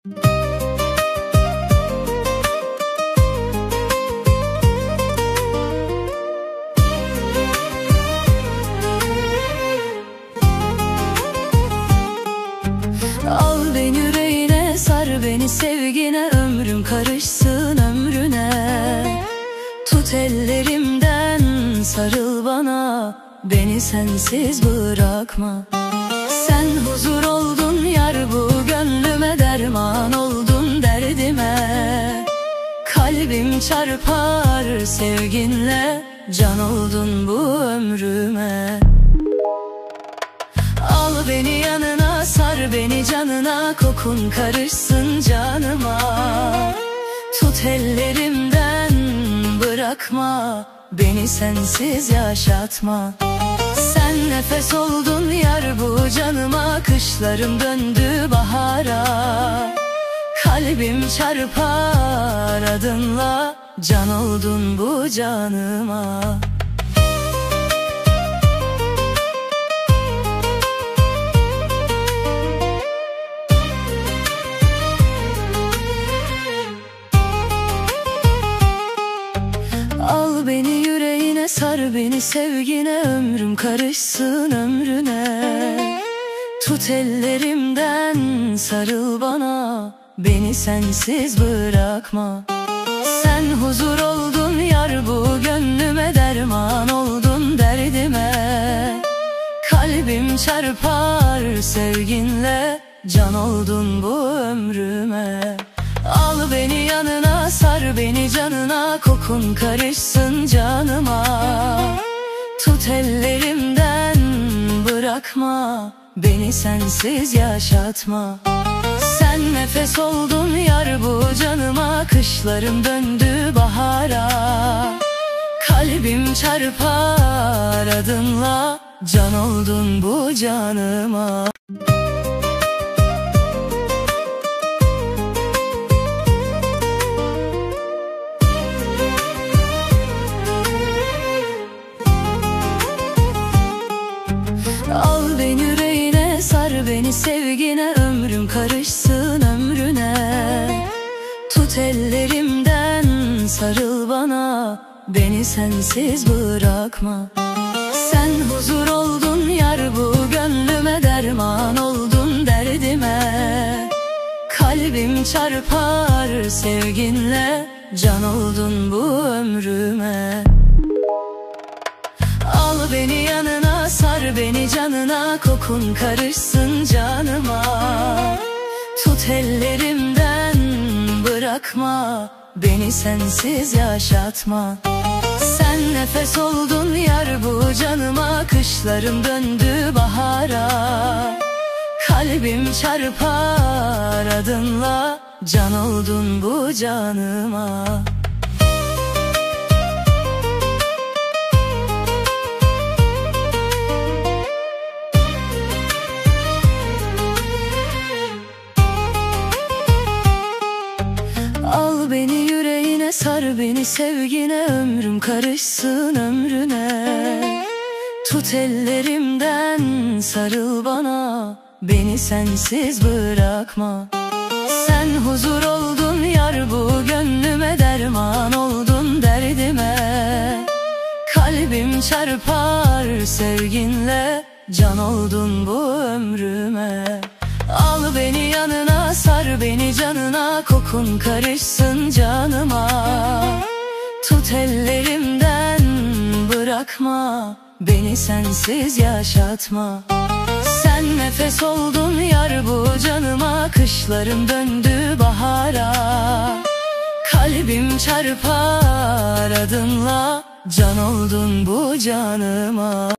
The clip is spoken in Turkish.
Al beni yüreğine, sar beni sevgine, ömrüm karışsın ömrüne. Tut ellerimden, sarıl bana, beni sensiz bırakma. Sen huzur oldun yar bu gönlüme, derman oldun derdime. Kalbim çarpar sevginle, can oldun bu ömrüme. Al beni yanına, sar beni canına, kokun karışsın canıma. Tut ellerimden, bırakma, beni sensiz yaşatma. Sen nefes oldun yar bu canıma, kışlarım döndü bahara. Kalbim çarpar adınla, can oldun bu canıma. Al beni yüreğine, sar beni sevgine, ömrüm karışsın ömrüne. Tut ellerimden, sarıl bana, beni sensiz bırakma. Sen huzur oldun yar bu gönlüme, derman oldun derdime. Kalbim çarpar sevginle, can oldun bu ömrüme. Al beni yanına, sar beni canına, kokun karışsın canıma. Tut ellerimden, bırakma, beni sensiz yaşatma. Sen nefes oldun yar bu canıma, kışlarım döndü bahara. Kalbim çarpar adınla, can oldun bu canıma. Al beni yüreğine, sar beni sevgine, ömrüm karışsın ömrüne. Tut ellerimden, sarıl bana, beni sensiz bırakma. Sen huzur oldun yar bu gönlüme, derman oldun derdime. Kalbim çarpar sevginle, can oldun bu ömrüme. Al beni yanına, sar beni canına, kokun karışsın canıma. Tut ellerimden, bırakma, beni sensiz yaşatma. Sen nefes oldun yar bu canıma, kışlarım döndü bahara. Kalbim çarpar adınla, can oldun bu canıma. Al beni yüreğine, sar beni sevgine, ömrüm karışsın ömrüne. Tut ellerimden, sarıl bana, beni sensiz bırakma. Sen huzur oldun yar bu gönlüme, derman oldun derdime. Kalbim çarpar sevginle, can oldun bu ömrüme. Al beni yanına, sar beni canına, kokun karışsın canıma. Tut ellerimden, bırakma, beni sensiz yaşatma. Sen nefes oldun yar bu canıma, kışlarım döndü bahara. Kalbim çarpar adınla, can oldun bu canıma.